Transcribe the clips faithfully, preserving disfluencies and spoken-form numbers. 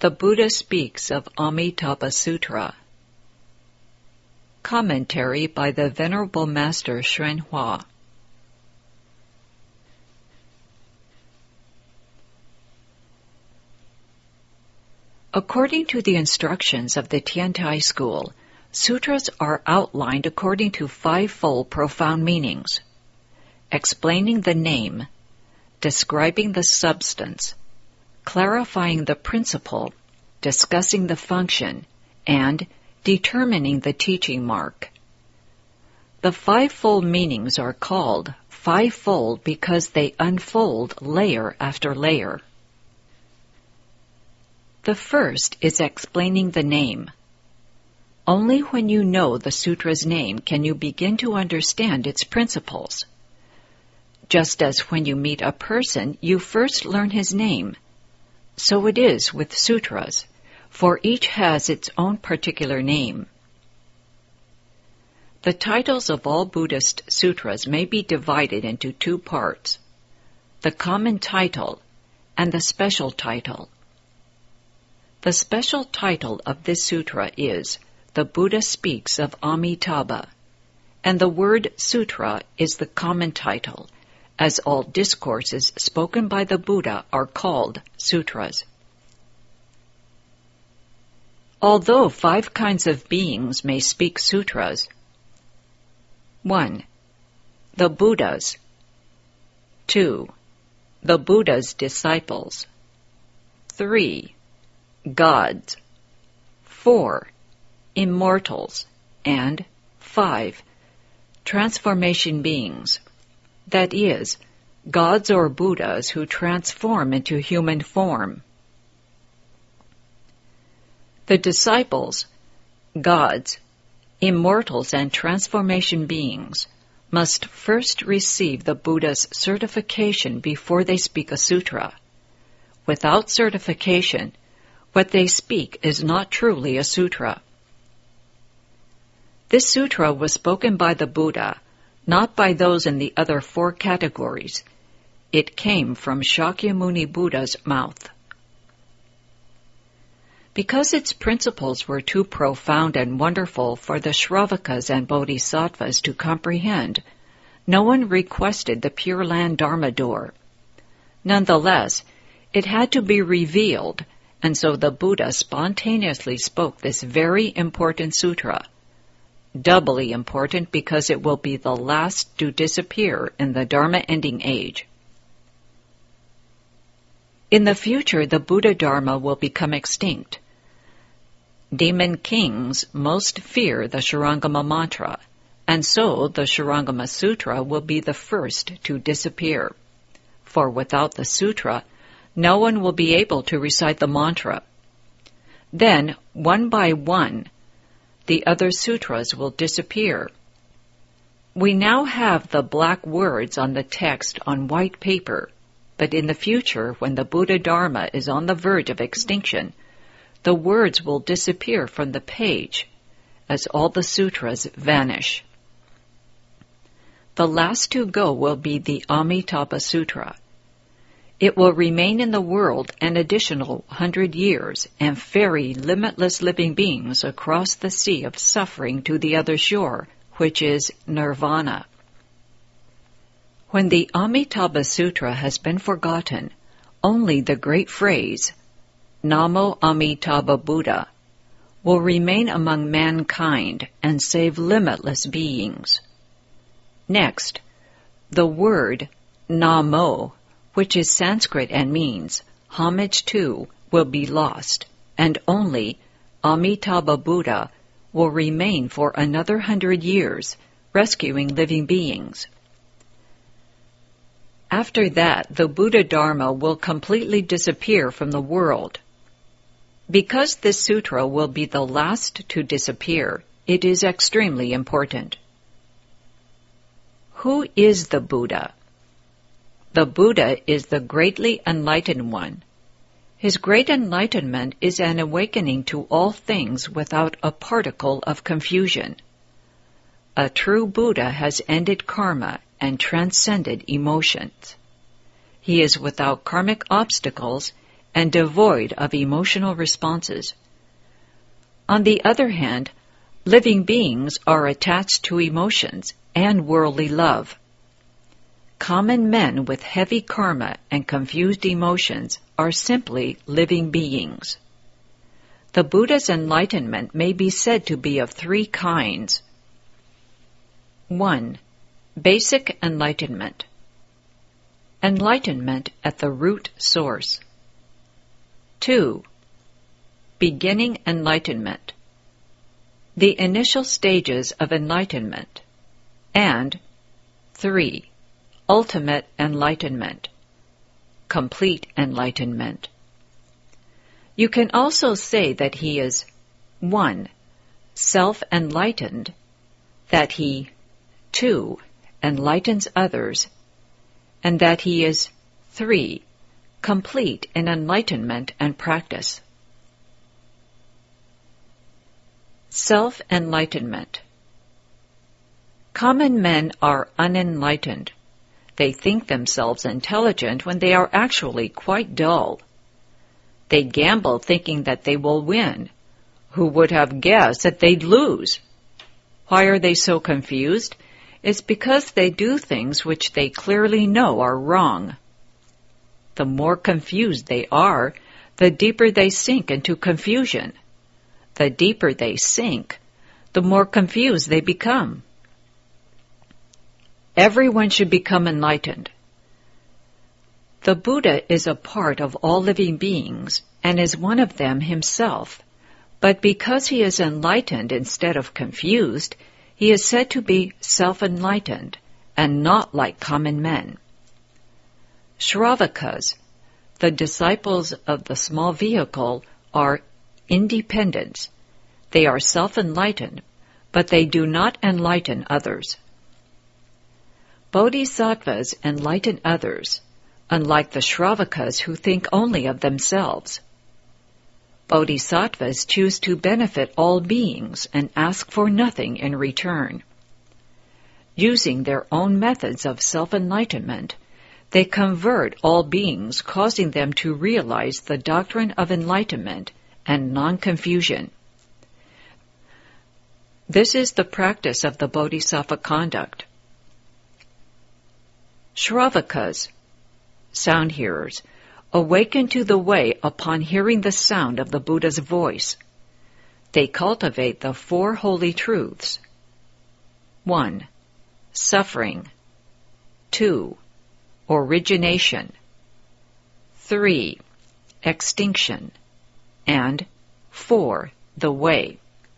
The Buddha speaks of Amitabha Sutra. Commentary by the Venerable Master Hsuan Hua. According to the instructions of the Tiantai school, sutras are outlined according to fivefold profound meanings: explaining the name, describing the substance, clarifying the principle, discussing the function, and determining the teaching mark. The fivefold meanings are called fivefold because they unfold layer after layer. The first is explaining the name. Only when you know the sutra's name can you begin to understand its principles. Just as when you meet a person, you first learn his name. So it is with sutras, for each has its own particular name. The titles of all Buddhist sutras may be divided into two parts: the common title and the special title. The special title of this sutra is The Buddha Speaks of Amitabha, and the word sutra is the common title, as all discourses spoken by the Buddha are called sutras. Although five kinds of beings may speak sutras: one. The Buddhas. two. The Buddha's disciples. three. Gods. four. Immortals. And five. Transformation beings. That is, gods or Buddhas who transform into human form. The disciples, gods, immortals, and transformation beings must first receive the Buddha's certification before they speak a sutra. Without certification, what they speak is not truly a sutra. This sutra was spoken by the Buddha, not by those in the other four categories. It came from Shakyamuni Buddha's mouth. Because its principles were too profound and wonderful for the Shravakas and Bodhisattvas to comprehend, no one requested the Pure Land Dharma door. Nonetheless, it had to be revealed, and so the Buddha spontaneously spoke this very important sutra, doubly important because it will be the last to disappear in the Dharma-ending age. In the future, the Buddha Dharma will become extinct. Demon kings most fear the Shurangama mantra, and so the Shurangama Sutra will be the first to disappear. For without the sutra, no one will be able to recite the mantra. Then, one by one, the other sutras will disappear. We now have the black words on the text on white paper, but in the future, when the Buddha Dharma is on the verge of extinction, the words will disappear from the page as all the sutras vanish. The last to go will be the Amitabha Sutra. It will remain in the world an additional hundred years and ferry limitless living beings across the sea of suffering to the other shore, which is nirvana. When the Amitabha Sutra has been forgotten, only the great phrase, Namo Amitabha Buddha, will remain among mankind and save limitless beings. Next, the word Namo, which is Sanskrit and means homage to, will be lost, and only Amitabha Buddha will remain for another hundred years, rescuing living beings. After that, the Buddha Dharma will completely disappear from the world. Because this sutra will be the last to disappear, it is extremely important. Who is the Buddha? The Buddha is the greatly enlightened one. His great enlightenment is an awakening to all things without a particle of confusion. A true Buddha has ended karma and transcended emotions. He is without karmic obstacles and devoid of emotional responses. On the other hand, living beings are attached to emotions and worldly love. Common men with heavy karma and confused emotions are simply living beings. The Buddha's enlightenment may be said to be of three kinds. one. Basic enlightenment. Enlightenment at the root source. two. Beginning enlightenment. The initial stages of enlightenment. And three. Ultimate enlightenment. Complete enlightenment. You can also say that he is one. Self-enlightened, that he, two. Enlightens others, and that he is three. Complete in enlightenment and practice. Self-enlightenment. Common men are unenlightened. They think themselves intelligent when they are actually quite dull. They gamble thinking that they will win. Who would have guessed that they'd lose? Why are they so confused? It's because they do things which they clearly know are wrong. The more confused they are, the deeper they sink into confusion. The deeper they sink, the more confused they become. Everyone should become enlightened. The Buddha is a part of all living beings and is one of them himself, but because he is enlightened instead of confused, he is said to be self-enlightened and not like common men. Shravakas, the disciples of the small vehicle, are independents. They are self-enlightened, but they do not enlighten others. Bodhisattvas enlighten others, unlike the Shravakas who think only of themselves. Bodhisattvas choose to benefit all beings and ask for nothing in return. Using their own methods of self-enlightenment, they convert all beings, causing them to realize the doctrine of enlightenment and non-confusion. This is the practice of the Bodhisattva conduct. Shravakas, sound hearers, awaken to the way upon hearing the sound of the Buddha's voice. They cultivate the four holy truths. one. Suffering. two. Origination. three. Extinction. And four. The way.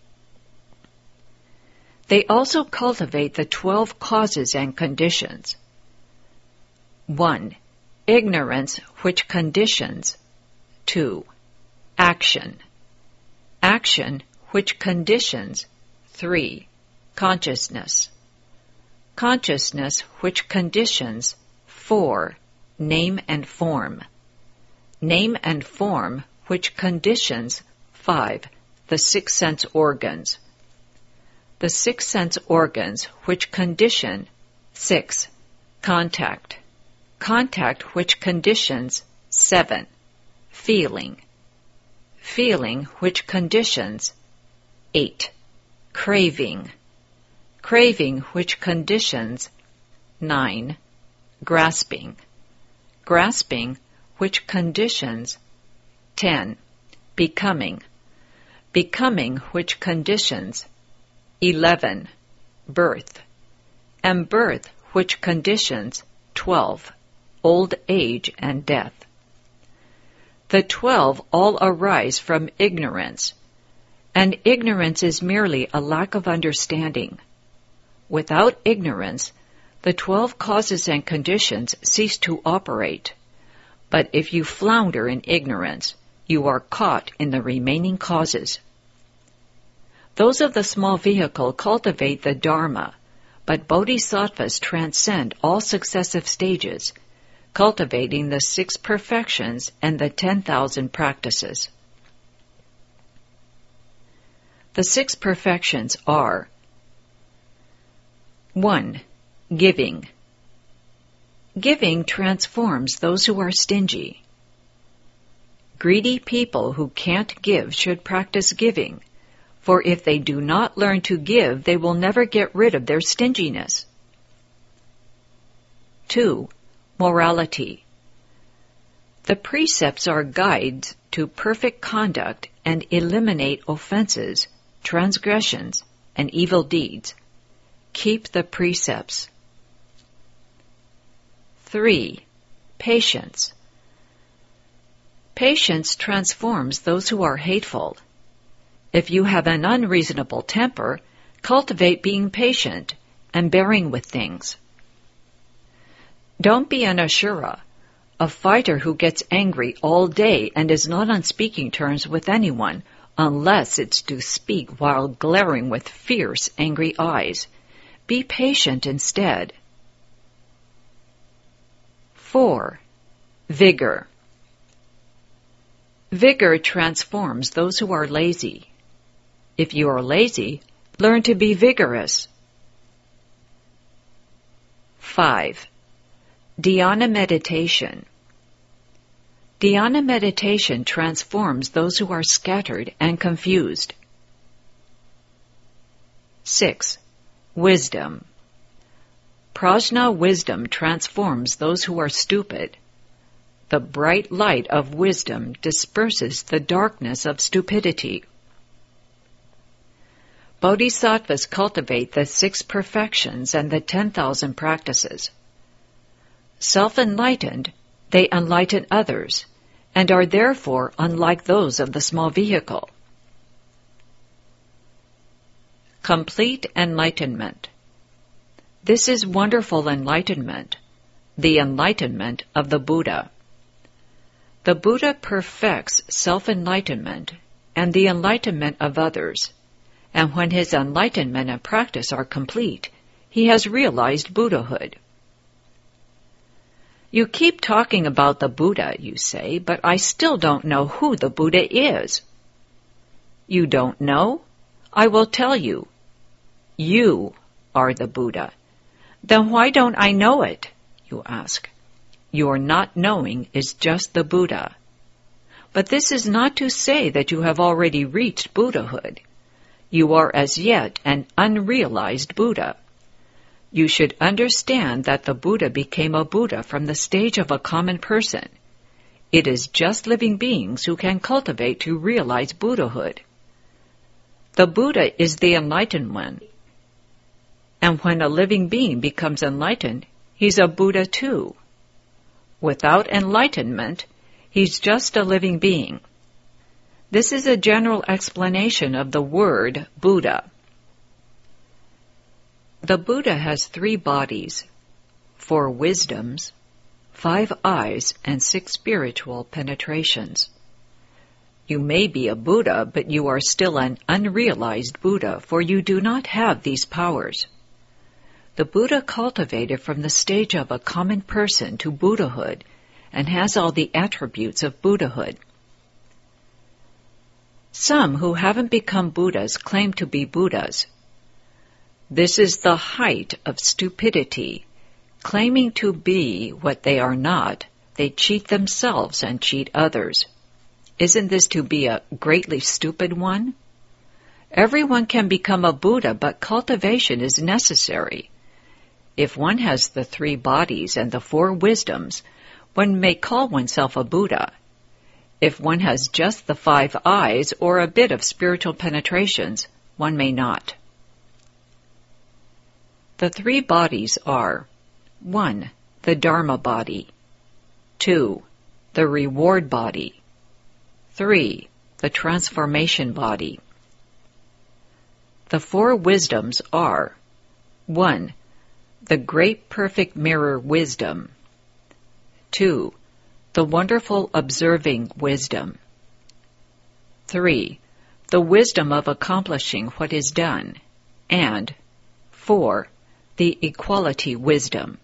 They also cultivate the twelve causes and conditions. one. Ignorance which conditions. two. Action. Action which conditions. three. Consciousness. Consciousness which conditions. four. Name and form. Name and form which conditions. five. The six sense organs. The six sense organs which condition. six. Contact. Contact which conditions. seven. Feeling. Feeling which conditions. eight. Craving. Craving which conditions. nine. Grasping. Grasping which conditions. ten. Becoming. Becoming which conditions. eleven. Birth. And birth which conditions. twelve. Old age and death. The twelve all arise from ignorance, and ignorance is merely a lack of understanding. Without ignorance, the twelve causes and conditions cease to operate. But if you flounder in ignorance, you are caught in the remaining causes. Those of the small vehicle cultivate the Dharma, but bodhisattvas transcend all successive stages, cultivating the six perfections and the ten thousand practices. The six perfections are: one. Giving. Giving transforms those who are stingy. Greedy people who can't give should practice giving, for if they do not learn to give, they will never get rid of their stinginess. Two. Morality. The precepts are guides to perfect conduct and eliminate offenses, transgressions, and evil deeds. Keep the precepts. Three. Patience. Patience transforms those who are hateful. If you have an unreasonable temper, cultivate being patient and bearing with things. Don't be an Ashura, a fighter who gets angry all day and is not on speaking terms with anyone, unless it's to speak while glaring with fierce, angry eyes. Be patient instead. Four. Vigor. Vigor transforms those who are lazy. If you are lazy, learn to be vigorous. Five. Dhyana meditation. Dhyana meditation transforms those who are scattered and confused. Six. Wisdom. Prajna wisdom transforms those who are stupid. The bright light of wisdom disperses the darkness of stupidity. Bodhisattvas cultivate the six perfections and the ten thousand practices. Self-enlightened, they enlighten others, and are therefore unlike those of the small vehicle. Complete enlightenment. This is wonderful enlightenment, the enlightenment of the Buddha. The Buddha perfects self-enlightenment and the enlightenment of others, and when his enlightenment and practice are complete, he has realized Buddhahood. You keep talking about the Buddha, you say, but I still don't know who the Buddha is. You don't know? I will tell you. You are the Buddha. Then why don't I know it? You ask. Your not knowing is just the Buddha. But this is not to say that you have already reached Buddhahood. You are as yet an unrealized Buddha. You should understand that the Buddha became a Buddha from the stage of a common person. It is just living beings who can cultivate to realize Buddhahood. The Buddha is the enlightened one. And when a living being becomes enlightened, he's a Buddha too. Without enlightenment, he's just a living being. This is a general explanation of the word Buddha. The Buddha has three bodies, four wisdoms, five eyes, and six spiritual penetrations. You may be a Buddha, but you are still an unrealized Buddha, for you do not have these powers. The Buddha cultivated from the stage of a common person to Buddhahood and has all the attributes of Buddhahood. Some who haven't become Buddhas claim to be Buddhas. This is the height of stupidity. Claiming to be what they are not, they cheat themselves and cheat others. Isn't this to be a greatly stupid one? Everyone can become a Buddha, but cultivation is necessary. If one has the three bodies and the four wisdoms, one may call oneself a Buddha. If one has just the five eyes or a bit of spiritual penetrations, one may not. The three bodies are: one. The Dharma body. two. The reward body. three. The transformation body. The four wisdoms are: one. The great perfect mirror wisdom. two. The wonderful observing wisdom. three. The wisdom of accomplishing what is done. And four. The equality wisdom.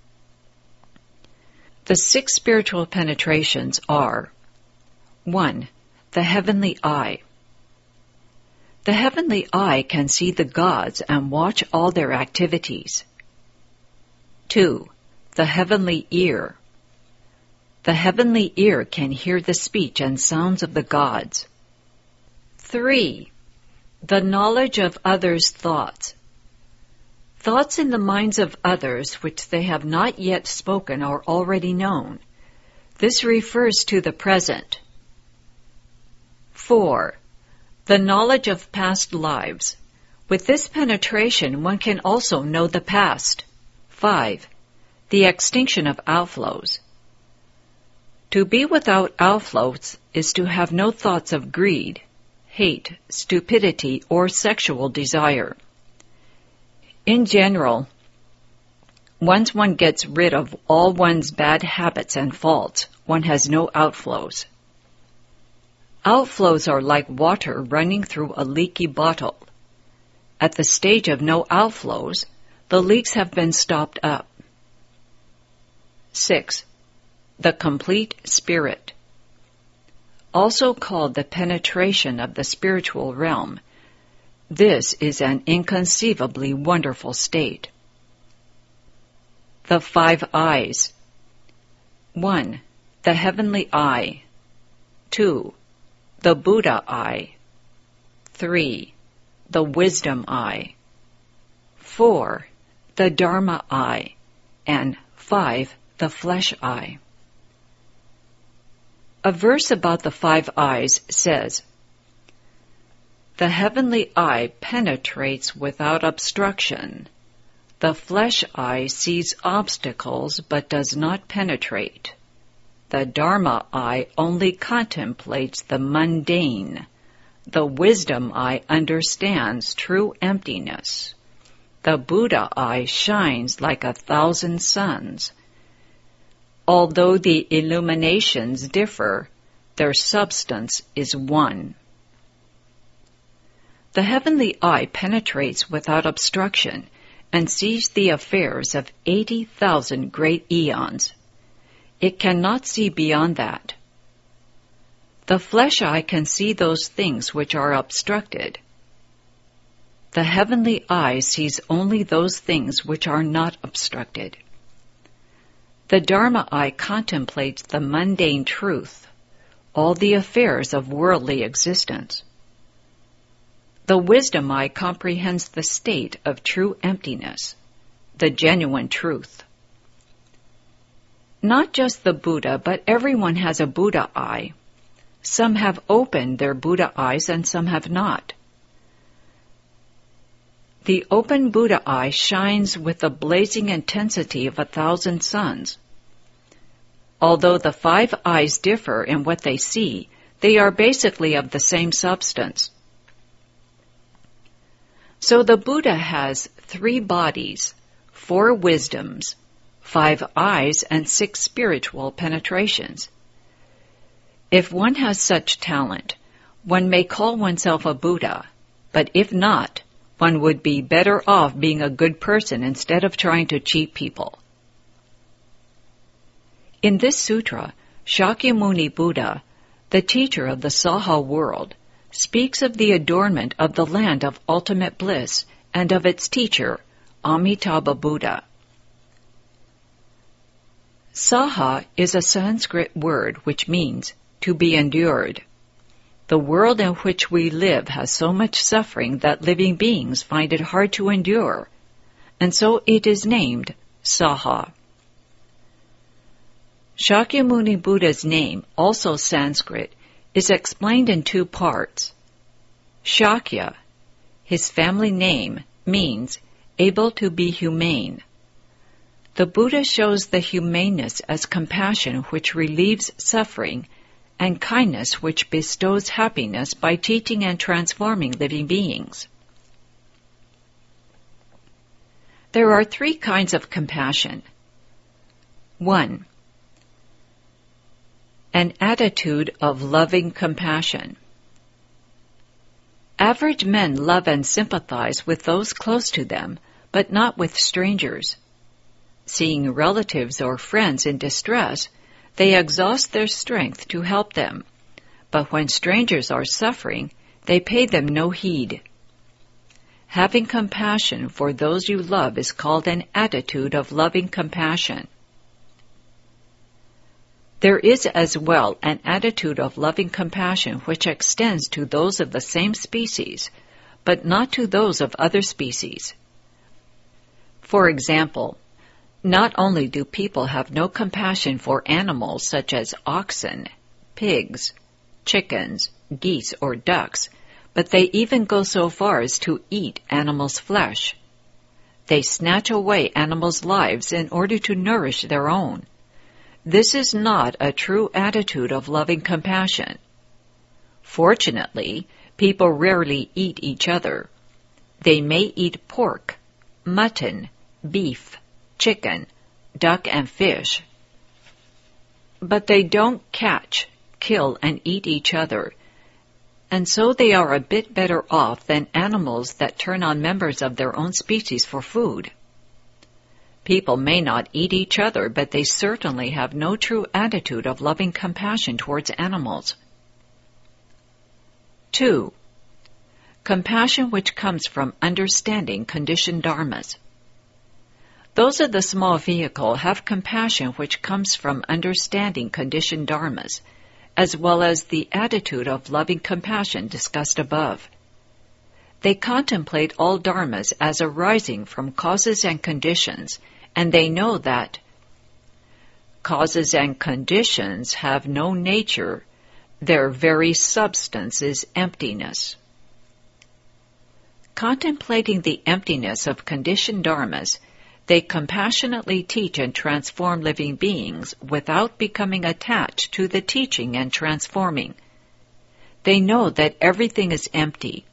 The six spiritual penetrations are: one. The heavenly eye. The heavenly eye can see the gods and watch all their activities. two. The heavenly ear. The heavenly ear can hear the speech and sounds of the gods. Three. The knowledge of others' thoughts. Thoughts in the minds of others which they have not yet spoken are already known. This refers to the present. Four. The knowledge of past lives. With this penetration, one can also know the past. Five. The extinction of outflows. To be without outflows is to have no thoughts of greed, hate, stupidity, or sexual desire. In general, once one gets rid of all one's bad habits and faults, one has no outflows. Outflows are like water running through a leaky bottle. At the stage of no outflows, the leaks have been stopped up. Six. The complete spirit. Also called the penetration of the spiritual realm, this is an inconceivably wonderful state. The five eyes. One. The heavenly eye. Two. The Buddha eye. Three. The wisdom eye. Four. The Dharma eye. And five. The flesh eye. A verse about the five eyes says, "The heavenly eye penetrates without obstruction. The flesh eye sees obstacles but does not penetrate. The Dharma eye only contemplates the mundane. The wisdom eye understands true emptiness. The Buddha eye shines like a thousand suns. Although the illuminations differ, their substance is one." The heavenly eye penetrates without obstruction and sees the affairs of eighty thousand great eons. It cannot see beyond that. The flesh eye can see those things which are obstructed. The heavenly eye sees only those things which are not obstructed. The Dharma eye contemplates the mundane truth, all the affairs of worldly existence. The wisdom eye comprehends the state of true emptiness, the genuine truth. Not just the Buddha, but everyone has a Buddha eye. Some have opened their Buddha eyes and some have not. The open Buddha eye shines with the blazing intensity of a thousand suns. Although the five eyes differ in what they see, they are basically of the same substance. So the Buddha has three bodies, four wisdoms, five eyes, and six spiritual penetrations. If one has such talent, one may call oneself a Buddha, but if not, one would be better off being a good person instead of trying to cheat people. In this sutra, Shakyamuni Buddha, the teacher of the Saha world, speaks of the adornment of the land of ultimate bliss and of its teacher, Amitabha Buddha. Saha is a Sanskrit word which means to be endured. The world in which we live has so much suffering that living beings find it hard to endure, and so it is named Saha. Shakyamuni Buddha's name, also Sanskrit, is explained in two parts. Shakya, his family name, means able to be humane. The Buddha shows the humaneness as compassion which relieves suffering and kindness which bestows happiness by teaching and transforming living beings. There are three kinds of compassion. One, an attitude of loving compassion. Average men love and sympathize with those close to them, but not with strangers. Seeing relatives or friends in distress, they exhaust their strength to help them, but when strangers are suffering, they pay them no heed. Having compassion for those you love is called an attitude of loving compassion. There is as well an attitude of loving compassion which extends to those of the same species, but not to those of other species. For example, not only do people have no compassion for animals such as oxen, pigs, chickens, geese, or ducks, but they even go so far as to eat animals' flesh. They snatch away animals' lives in order to nourish their own. This is not a true attitude of loving compassion. Fortunately, people rarely eat each other. They may eat pork, mutton, beef, chicken, duck, and fish. But they don't catch, kill, and eat each other, and so they are a bit better off than animals that turn on members of their own species for food. People may not eat each other, but they certainly have no true attitude of loving compassion towards animals. Two, compassion which comes from understanding conditioned dharmas. Those of the small vehicle have compassion which comes from understanding conditioned dharmas, as well as the attitude of loving compassion discussed above. They contemplate all dharmas as arising from causes and conditions, and they know that causes and conditions have no nature, their very substance is emptiness. Contemplating the emptiness of conditioned dharmas, they compassionately teach and transform living beings without becoming attached to the teaching and transforming. They know that everything is empty.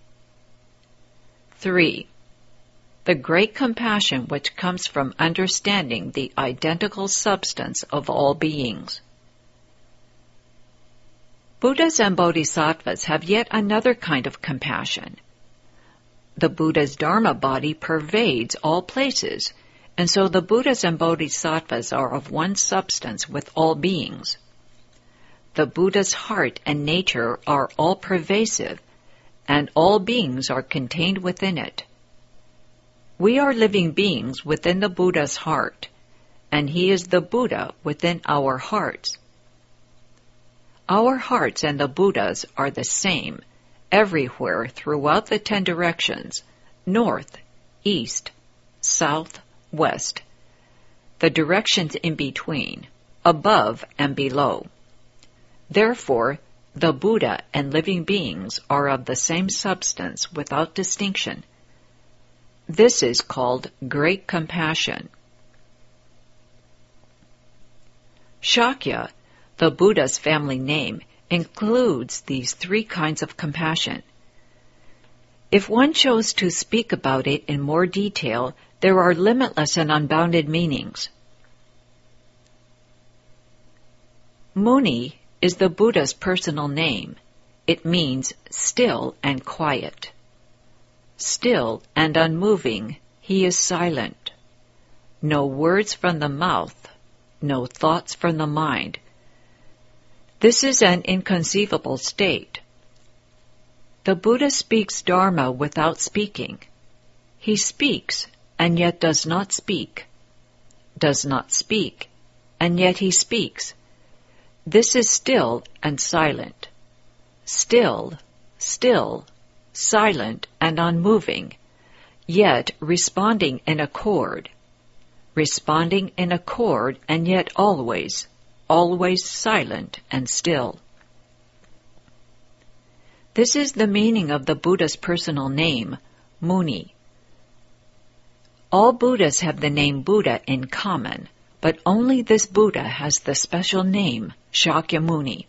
Three, the great compassion which comes from understanding the identical substance of all beings. Buddhas and Bodhisattvas have yet another kind of compassion. The Buddha's Dharma body pervades all places, and so the Buddhas and Bodhisattvas are of one substance with all beings. The Buddha's heart and nature are all pervasive, and all beings are contained within it. We are living beings within the Buddha's heart, and he is the Buddha within our hearts. Our hearts and the Buddha's are the same, everywhere throughout the ten directions, north, east, south, west, the directions in between, above and below. Therefore, the Buddha and living beings are of the same substance without distinction. This is called great compassion. Shakya, the Buddha's family name, includes these three kinds of compassion. If one chose to speak about it in more detail, there are limitless and unbounded meanings. Muni is the Buddha's personal name. It means still and quiet. Still and unmoving, he is silent. No words from the mouth, no thoughts from the mind. This is an inconceivable state. The Buddha speaks Dharma without speaking. He speaks and yet does not speak, does not speak, and yet he speaks. This is still and silent. Still, still, silent and unmoving, yet responding in accord. Responding in accord and yet always, always silent and still. This is the meaning of the Buddha's personal name, Muni. All Buddhas have the name Buddha in common, but only this Buddha has the special name, Shakyamuni.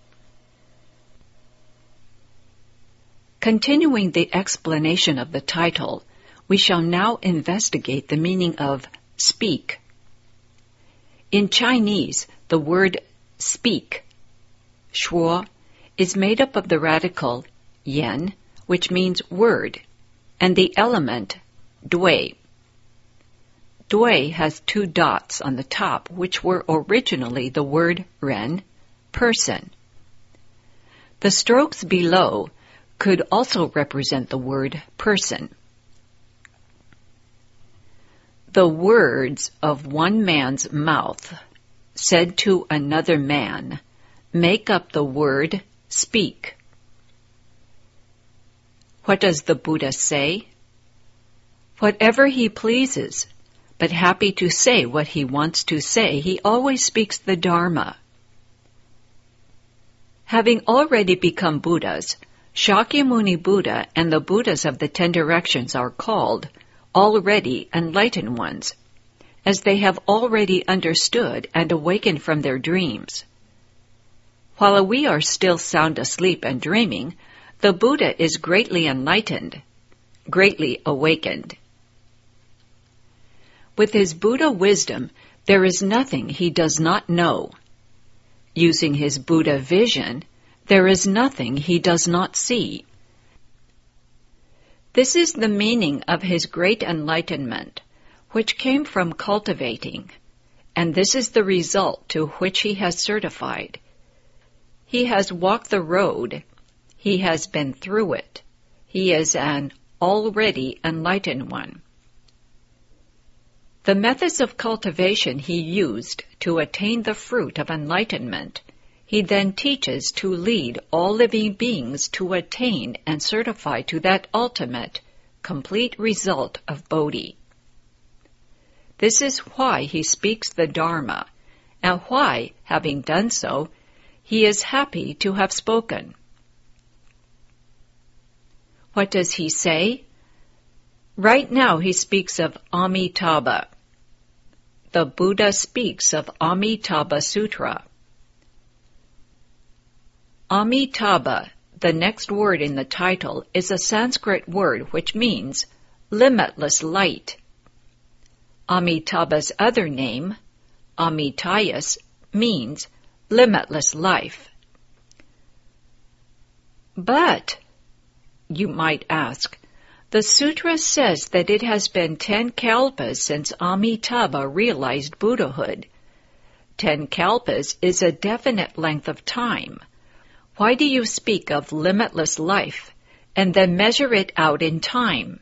Continuing the explanation of the title, we shall now investigate the meaning of speak. In Chinese, the word speak, shuo, is made up of the radical yan, which means word, and the element dui. Dui has two dots on the top, which were originally the word ren, person. The strokes below could also represent the word person. The words of one man's mouth said to another man, make up the word speak. What does the Buddha say? Whatever he pleases, but happy to say what he wants to say, he always speaks the Dharma. Having already become Buddhas, Shakyamuni Buddha and the Buddhas of the Ten Directions are called already enlightened ones, as they have already understood and awakened from their dreams. While we are still sound asleep and dreaming, the Buddha is greatly enlightened, greatly awakened. With his Buddha wisdom, there is nothing he does not know. Using his Buddha vision, there is nothing he does not see. This is the meaning of his great enlightenment, which came from cultivating, and this is the result to which he has certified. He has walked the road, he has been through it, he is an already enlightened one. The methods of cultivation he used to attain the fruit of enlightenment, he then teaches to lead all living beings to attain and certify to that ultimate, complete result of Bodhi. This is why he speaks the Dharma, and why, having done so, he is happy to have spoken. What does he say? Right now he speaks of Amitabha. The Buddha speaks of Amitabha Sutra. Amitabha, the next word in the title, is a Sanskrit word which means limitless light. Amitabha's other name, Amitayus, means limitless life. But, you might ask, the sutra says that it has been ten kalpas since Amitabha realized Buddhahood. Ten kalpas is a definite length of time. Why do you speak of limitless life and then measure it out in time?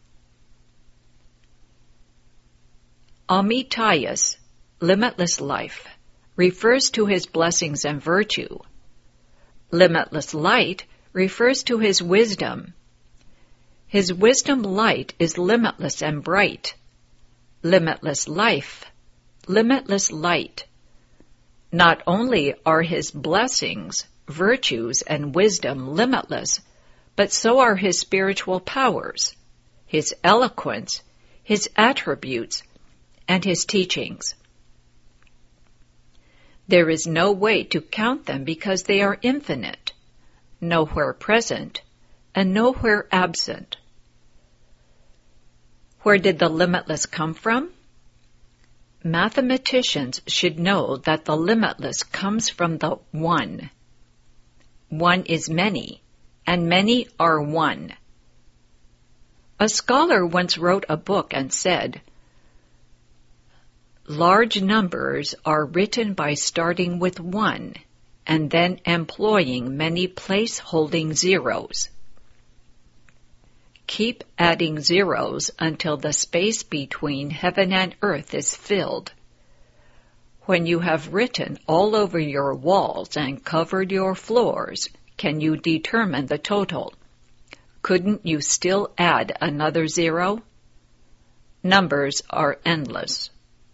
Amitayus, limitless life, refers to his blessings and virtue. Limitless light refers to his wisdom. His wisdom light is limitless and bright. Limitless life, limitless light. Not only are his blessings, virtues, and wisdom limitless, but so are his spiritual powers, his eloquence, his attributes, and his teachings. There is no way to count them because they are infinite, nowhere present, and nowhere absent. Where did the limitless come from? Mathematicians should know that the limitless comes from the one. One is many, and many are one. A scholar once wrote a book and said, large numbers are written by starting with one and then employing many place-holding zeros. Keep adding zeros until the space between heaven and earth is filled. When you have written all over your walls and covered your floors, can you determine the total? Couldn't you still add another zero? Numbers are endless.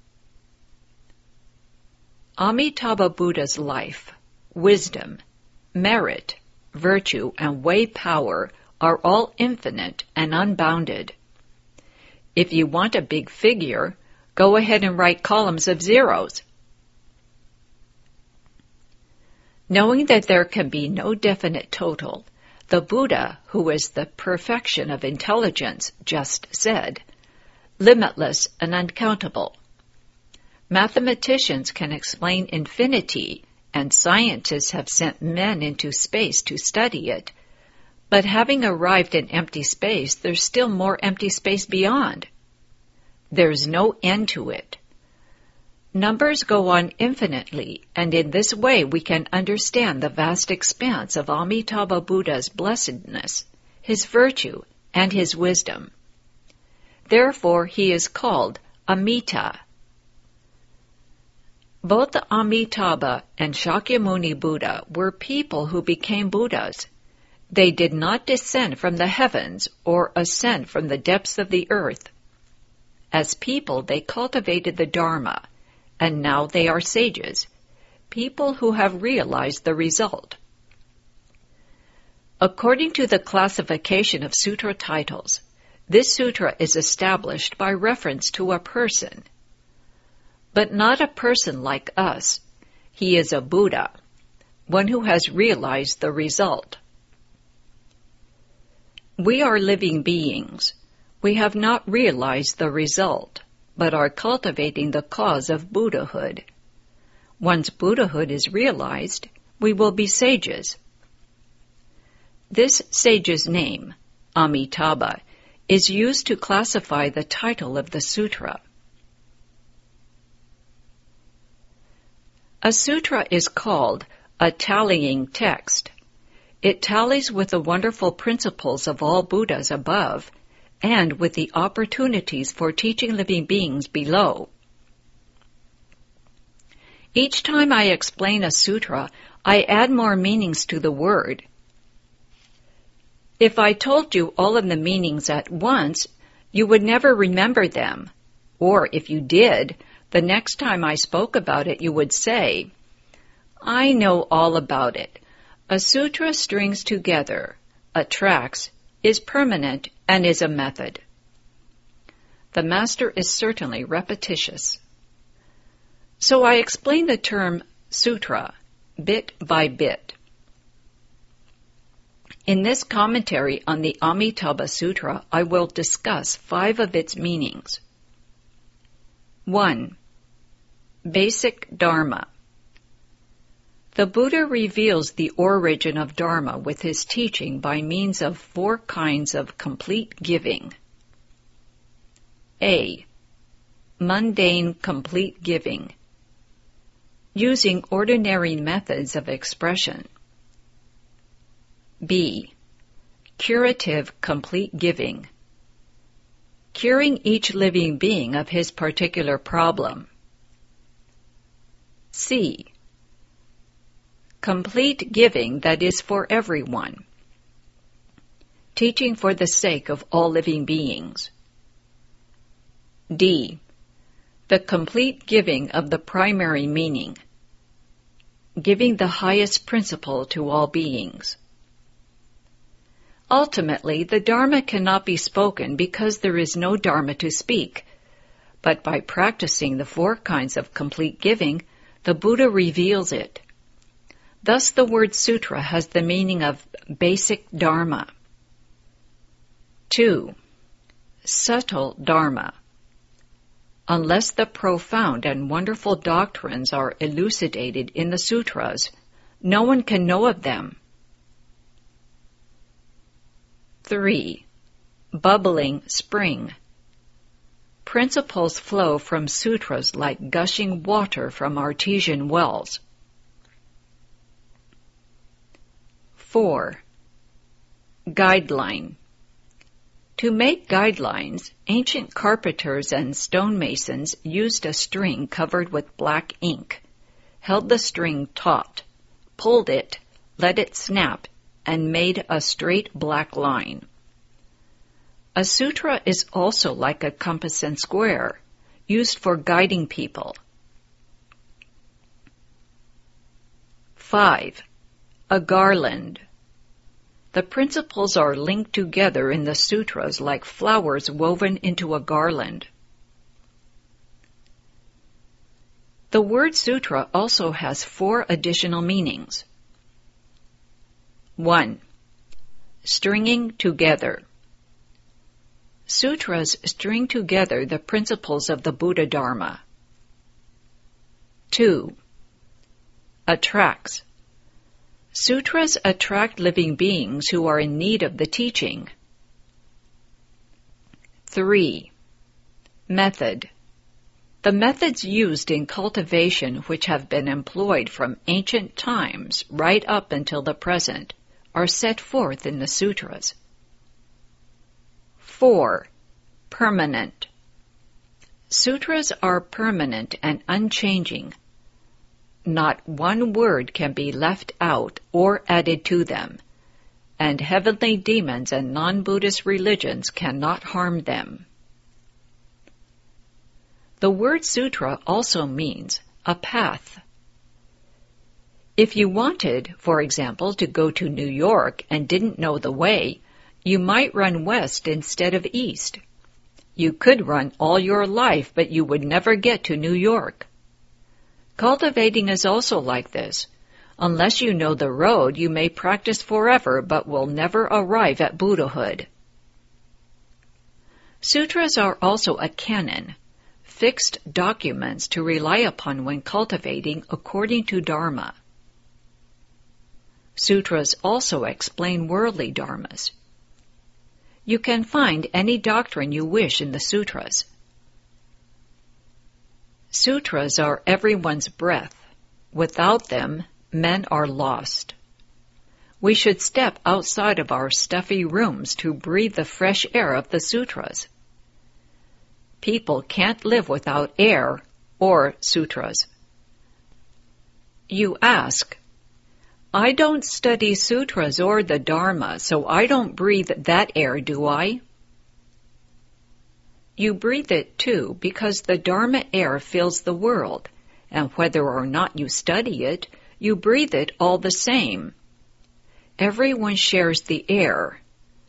Amitabha Buddha's life, wisdom, merit, virtue, and way power are all infinite and unbounded. If you want a big figure, go ahead and write columns of zeros. Knowing that there can be no definite total, the Buddha, who is the perfection of intelligence, just said, limitless and uncountable. Mathematicians can explain infinity, and scientists have sent men into space to study it. But having arrived in empty space, there's still more empty space beyond. There's no end to it. Numbers go on infinitely, and in this way we can understand the vast expanse of Amitabha Buddha's blessedness, his virtue, and his wisdom. Therefore he is called Amita. Both Amitabha and Shakyamuni Buddha were people who became Buddhas. They did not descend from the heavens or ascend from the depths of the earth. As people, they cultivated the Dharma, and now they are sages, people who have realized the result. According to the classification of sutra titles, this sutra is established by reference to a person. But not a person like us. He is a Buddha, one who has realized the result. We are living beings. We have not realized the result, but are cultivating the cause of Buddhahood. Once Buddhahood is realized, we will be sages. This sage's name, Amitabha, is used to classify the title of the sutra. A sutra is called a tallying text. It tallies with the wonderful principles of all Buddhas above and with the opportunities for teaching living beings below. Each time I explain a sutra, I add more meanings to the word. If I told you all of the meanings at once, you would never remember them. Or if you did, the next time I spoke about it, you would say, "I know all about it. A sutra strings together, attracts, is permanent, and is a method." The master is certainly repetitious. So I explain the term sutra bit by bit. In this commentary on the Amitabha Sutra, I will discuss five of its meanings. One. Basic Dharma. The Buddha reveals the origin of Dharma with his teaching by means of four kinds of complete giving. A. Mundane complete giving, using ordinary methods of expression. B. Curative complete giving, curing each living being of his particular problem. C. Complete giving that is for everyone, teaching for the sake of all living beings. D. The complete giving of the primary meaning, giving the highest principle to all beings. Ultimately, the Dharma cannot be spoken because there is no Dharma to speak, but by practicing the four kinds of complete giving, the Buddha reveals it. Thus the word sutra has the meaning of basic Dharma. Two. Subtle Dharma. Unless the profound and wonderful doctrines are elucidated in the sutras, no one can know of them. Three. Bubbling spring. Principles flow from sutras like gushing water from artesian wells. Four. Guideline. To make guidelines, ancient carpenters and stonemasons used a string covered with black ink, held the string taut, pulled it, let it snap, and made a straight black line. A sutra is also like a compass and square, used for guiding people. Five. A garland. The principles are linked together in the sutras like flowers woven into a garland. The word sutra also has four additional meanings. One. Stringing together. Sutras string together the principles of the Buddha Dharma. Two. Attracts. Sutras attract living beings who are in need of the teaching. Three. Method. The methods used in cultivation which have been employed from ancient times right up until the present are set forth in the sutras. Four. Permanent. Sutras are permanent and unchanging, Not one word can be left out or added to them, and heavenly demons and non-Buddhist religions cannot harm them. The word sutra also means a path. If you wanted, for example, to go to New York and didn't know the way, you might run west instead of east. You could run all your life, but you would never get to New York. Cultivating is also like this. Unless you know the road, you may practice forever, but will never arrive at Buddhahood. Sutras are also a canon, fixed documents to rely upon when cultivating according to Dharma. Sutras also explain worldly dharmas. You can find any doctrine you wish in the sutras. Sutras are everyone's breath. Without them, men are lost. We should step outside of our stuffy rooms to breathe the fresh air of the sutras. People can't live without air or sutras. You ask, I don't study sutras or the Dharma, so I don't breathe that air, do I? You breathe it too, because the Dharma air fills the world, and whether or not you study it, you breathe it all the same. Everyone shares the air.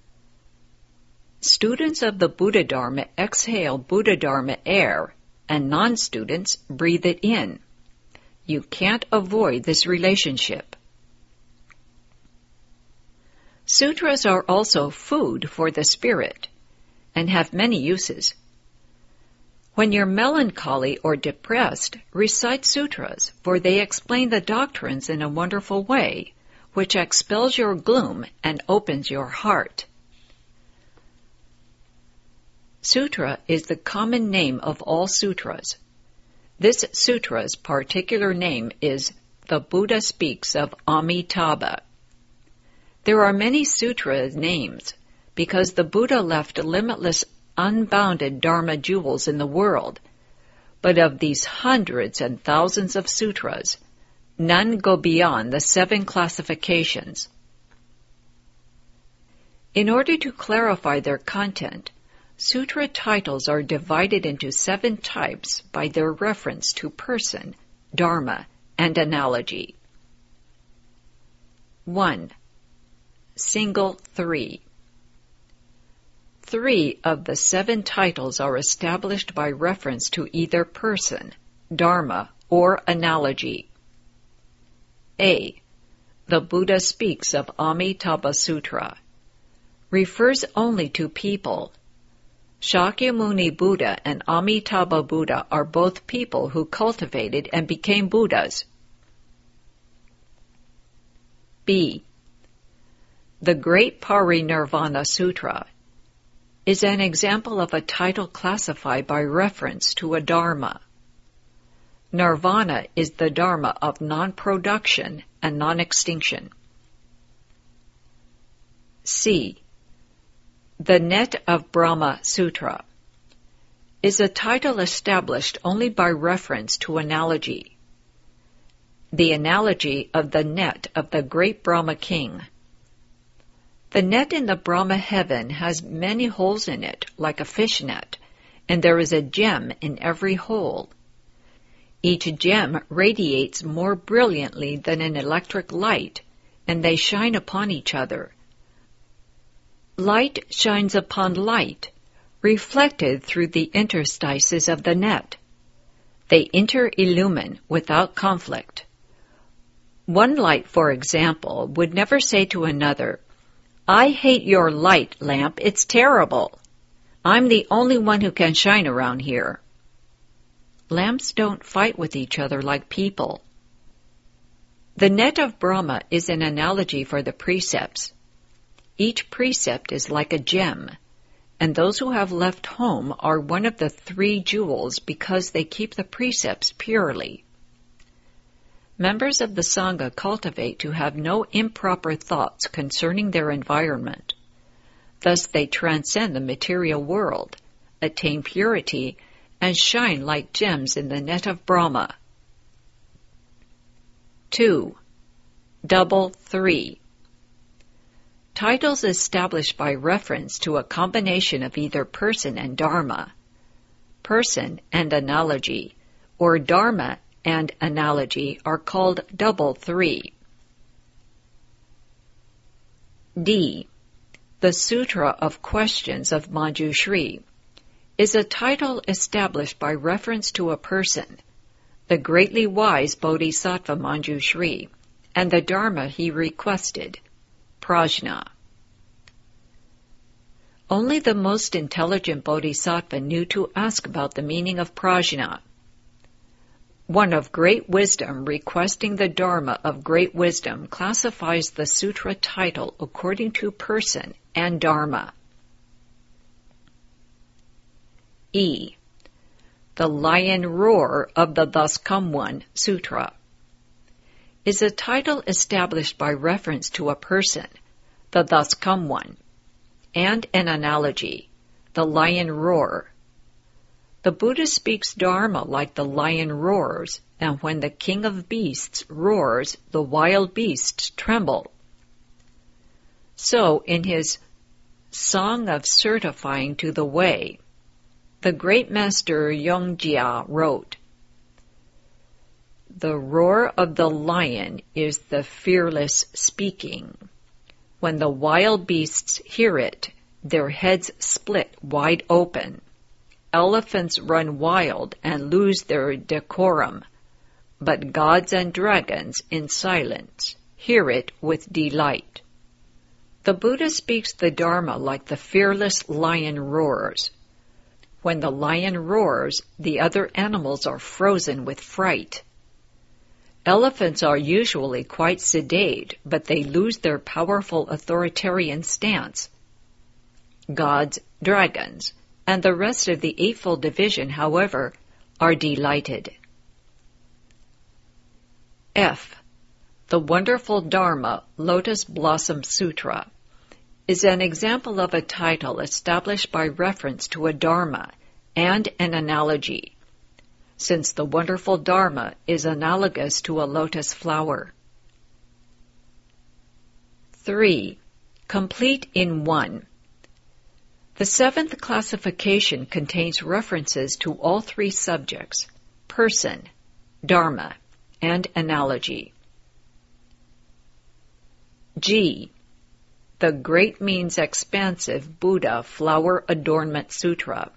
Students of the Buddha Dharma exhale Buddha Dharma air, and non-students breathe it in. You can't avoid this relationship. Sutras are also food for the spirit and have many uses. When you're melancholy or depressed, recite sutras, for they explain the doctrines in a wonderful way, which expels your gloom and opens your heart. Sutra is the common name of all sutras. This sutra's particular name is The Buddha Speaks of Amitabha. There are many sutra names because the Buddha left limitless, unbounded Dharma jewels in the world. But of these hundreds and thousands of sutras, none go beyond the seven classifications. In order to clarify their content, sutra titles are divided into seven types by their reference to person, dharma, and analogy. one. Single three. Three of the seven titles are established by reference to either person, dharma, or analogy. A. The Buddha Speaks of Amitabha Sutra. Refers only to people. Shakyamuni Buddha and Amitabha Buddha are both people who cultivated and became Buddhas. B. The Great Parinirvana Sutra is an example of a title classified by reference to a dharma. Nirvana is the dharma of non-production and non-extinction. C. The Net of Brahma Sutra is a title established only by reference to analogy. The analogy of the net of the great Brahma King. The net in the Brahma heaven has many holes in it, like a fish net, and there is a gem in every hole. Each gem radiates more brilliantly than an electric light, and they shine upon each other. Light shines upon light, reflected through the interstices of the net. They inter-illumine without conflict. One light, for example, would never say to another, I hate your light, lamp, it's terrible. I'm the only one who can shine around here. Lamps don't fight with each other like people. The net of Brahma is an analogy for the precepts. Each precept is like a gem, and those who have left home are one of the three jewels because they keep the precepts purely. Members of the Sangha cultivate to have no improper thoughts concerning their environment. Thus they transcend the material world, attain purity, and shine like gems in the net of Brahma. Two. Double three. Titles established by reference to a combination of either person and dharma, person and analogy, or dharma and analogy are called double three. D. The Sutra of Questions of Manjushri is a title established by reference to a person, the greatly wise Bodhisattva Manjushri, and the Dharma he requested, Prajna. Only the most intelligent Bodhisattva knew to ask about the meaning of prajna. One of great wisdom requesting the Dharma of great wisdom classifies the sutra title according to person and Dharma. E. The Lion Roar of the Thus Come One Sutra is a title established by reference to a person, the Thus Come One, and an analogy, the lion roar. The Buddha speaks Dharma like the lion roars, and when the king of beasts roars, the wild beasts tremble. So, in his Song of Certifying to the Way, the great master Yongjia wrote, "The roar of the lion is the fearless speaking. When the wild beasts hear it, their heads split wide open. Elephants run wild and lose their decorum, but gods and dragons in silence hear it with delight." The Buddha speaks the Dharma like the fearless lion roars. When the lion roars, the other animals are frozen with fright. Elephants are usually quite sedate, but they lose their powerful authoritarian stance. Gods, dragons, and the rest of the Eightfold Division, however, are delighted. F. The Wonderful Dharma Lotus Blossom Sutra is an example of a title established by reference to a Dharma and an analogy, since the wonderful Dharma is analogous to a lotus flower. Three. Complete in one. The seventh classification contains references to all three subjects, person, Dharma, and analogy. G. The Great Means Expansive Buddha Flower Adornment Sutra.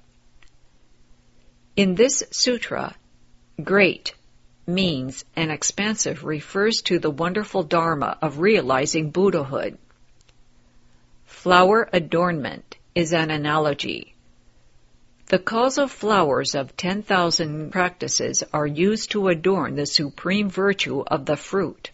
In this sutra, great, means, and expansive refers to the wonderful Dharma of realizing Buddhahood. Flower adornment is an analogy. The causal flowers of ten thousand practices are used to adorn the supreme virtue of the fruit.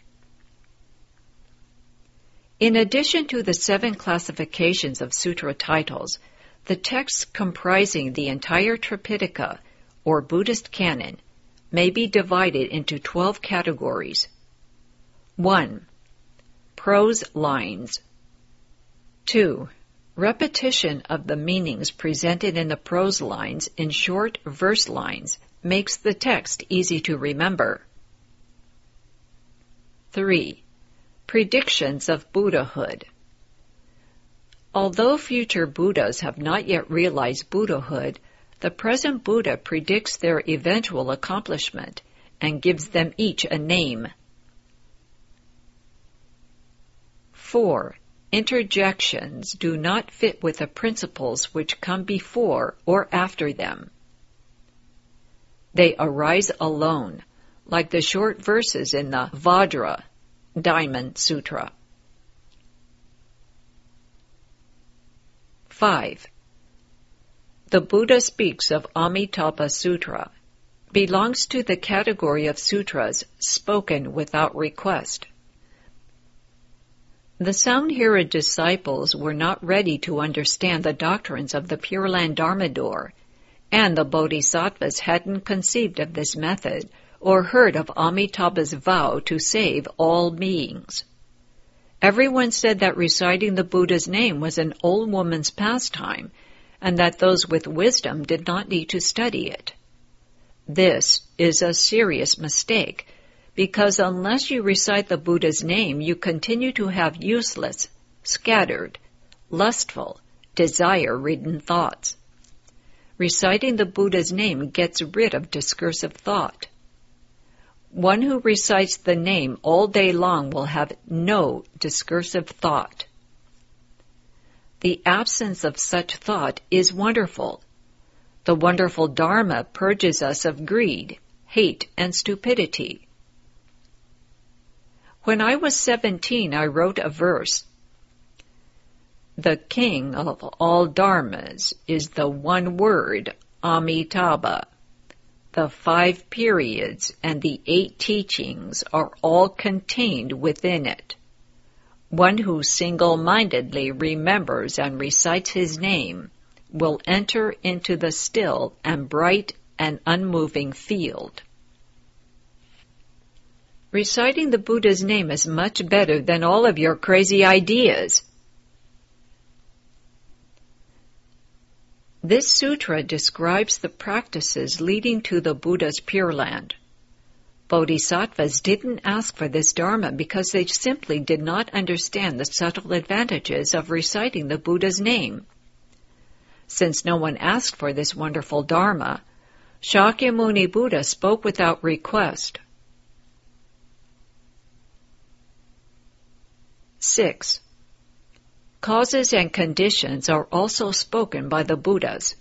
In addition to the seven classifications of sutra titles, the texts comprising the entire Tripitaka, or Buddhist canon, may be divided into twelve categories. One. Prose lines. Two. Repetition of the meanings presented in the prose lines in short verse lines makes the text easy to remember. Three. Predictions of Buddhahood. Although future Buddhas have not yet realized Buddhahood, the present Buddha predicts their eventual accomplishment and gives them each a name. Four. Interjections do not fit with the principles which come before or after them. They arise alone, like the short verses in the Vajra, Diamond Sutra. Five. The Buddha speaks of Amitabha Sutra, belongs to the category of sutras spoken without request. The Saunghira disciples were not ready to understand the doctrines of the Pure Land Dharma Door, and the Bodhisattvas hadn't conceived of this method or heard of Amitabha's vow to save all beings. Everyone said that reciting the Buddha's name was an old woman's pastime, and that those with wisdom did not need to study it. This is a serious mistake, because unless you recite the Buddha's name, you continue to have useless, scattered, lustful, desire-ridden thoughts. Reciting the Buddha's name gets rid of discursive thought. One who recites the name all day long will have no discursive thought. The absence of such thought is wonderful. The wonderful Dharma purges us of greed, hate, and stupidity. When I was seventeen, I wrote a verse. The king of all dharmas is the one word, Amitabha. The five periods and the eight teachings are all contained within it. One who single-mindedly remembers and recites his name will enter into the still and bright and unmoving field. Reciting the Buddha's name is much better than all of your crazy ideas. This sutra describes the practices leading to the Buddha's Pure Land. Bodhisattvas didn't ask for this dharma because they simply did not understand the subtle advantages of reciting the Buddha's name. Since no one asked for this wonderful dharma, Shakyamuni Buddha spoke without request. Six. Causes and conditions are also spoken by the Buddhas.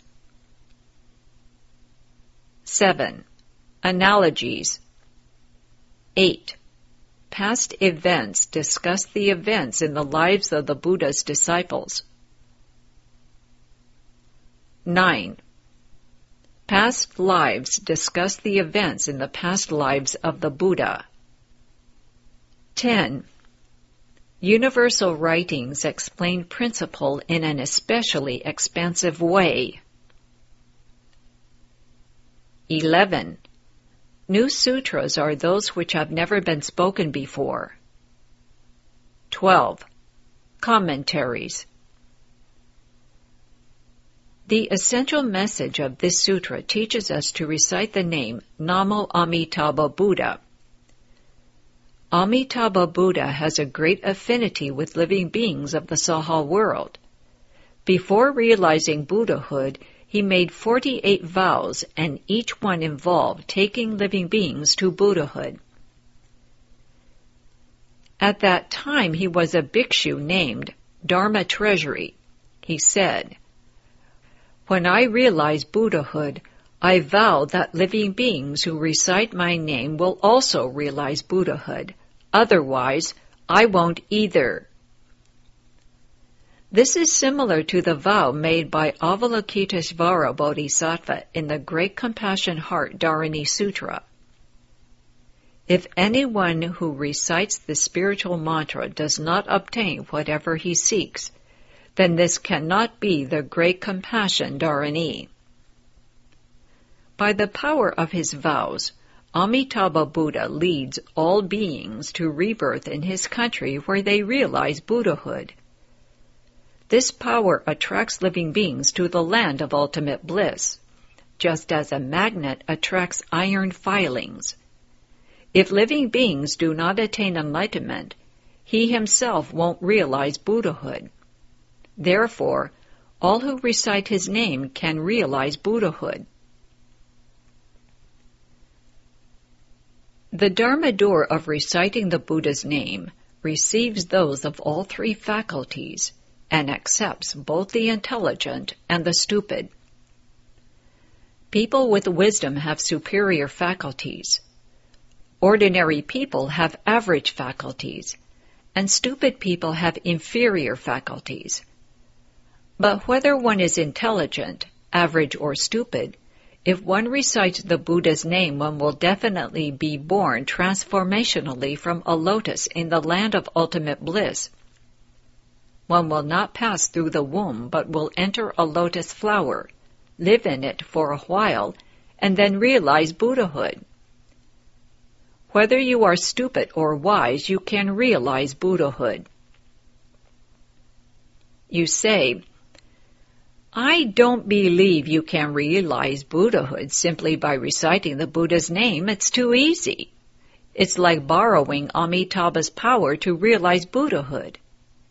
Seven. Analogies. Eight. Past events discuss the events in the lives of the Buddha's disciples. Nine. Past lives discuss the events in the past lives of the Buddha. Ten. Universal writings explain principle in an especially expansive way. Eleven. New sutras are those which have never been spoken before. Twelve. Commentaries. The essential message of this sutra teaches us to recite the name Namo Amitabha Buddha. Amitabha Buddha has a great affinity with living beings of the Saha world. Before realizing Buddhahood, he made forty-eight vows, and each one involved taking living beings to Buddhahood. At that time, he was a bhikshu named Dharma Treasury. He said, "When I realize Buddhahood, I vow that living beings who recite my name will also realize Buddhahood. Otherwise, I won't either." This is similar to the vow made by Avalokiteshvara Bodhisattva in the Great Compassion Heart Dharani Sutra. If anyone who recites the spiritual mantra does not obtain whatever he seeks, then this cannot be the Great Compassion Dharani. By the power of his vows, Amitabha Buddha leads all beings to rebirth in his country where they realize Buddhahood. This power attracts living beings to the land of ultimate bliss, just as a magnet attracts iron filings. If living beings do not attain enlightenment, he himself won't realize Buddhahood. Therefore, all who recite his name can realize Buddhahood. The Dharma door of reciting the Buddha's name receives those of all three faculties and accepts both the intelligent and the stupid. People with wisdom have superior faculties. Ordinary people have average faculties, and stupid people have inferior faculties. But whether one is intelligent, average, or stupid, if one recites the Buddha's name, one will definitely be born transformationally from a lotus in the land of ultimate bliss. One will not pass through the womb, but will enter a lotus flower, live in it for a while, and then realize Buddhahood. Whether you are stupid or wise, you can realize Buddhahood. You say, "I don't believe you can realize Buddhahood simply by reciting the Buddha's name. It's too easy. It's like borrowing Amitabha's power to realize Buddhahood.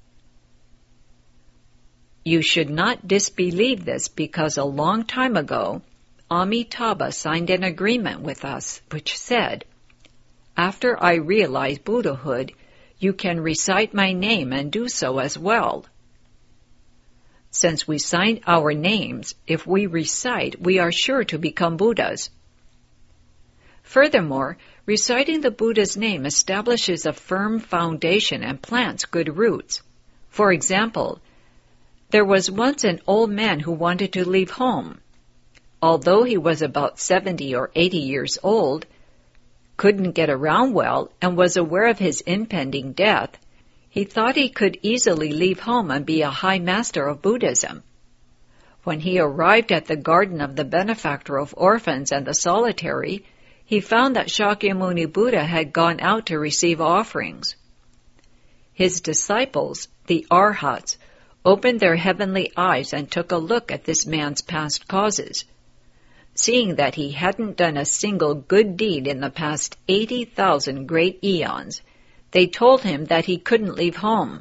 You should not disbelieve this because a long time ago, Amitabha signed an agreement with us which said, "After I realize Buddhahood, you can recite my name and do so as well." Since we signed our names, if we recite, we are sure to become Buddhas. Furthermore, reciting the Buddha's name establishes a firm foundation and plants good roots. For example, there was once an old man who wanted to leave home. Although he was about seventy or eighty years old, couldn't get around well, and was aware of his impending death, he thought he could easily leave home and be a high master of Buddhism. When he arrived at the garden of the benefactor of orphans and the solitary, he found that Shakyamuni Buddha had gone out to receive offerings. His disciples, the Arhats, opened their heavenly eyes and took a look at this man's past causes. Seeing that he hadn't done a single good deed in the past eighty thousand great eons, they told him that he couldn't leave home.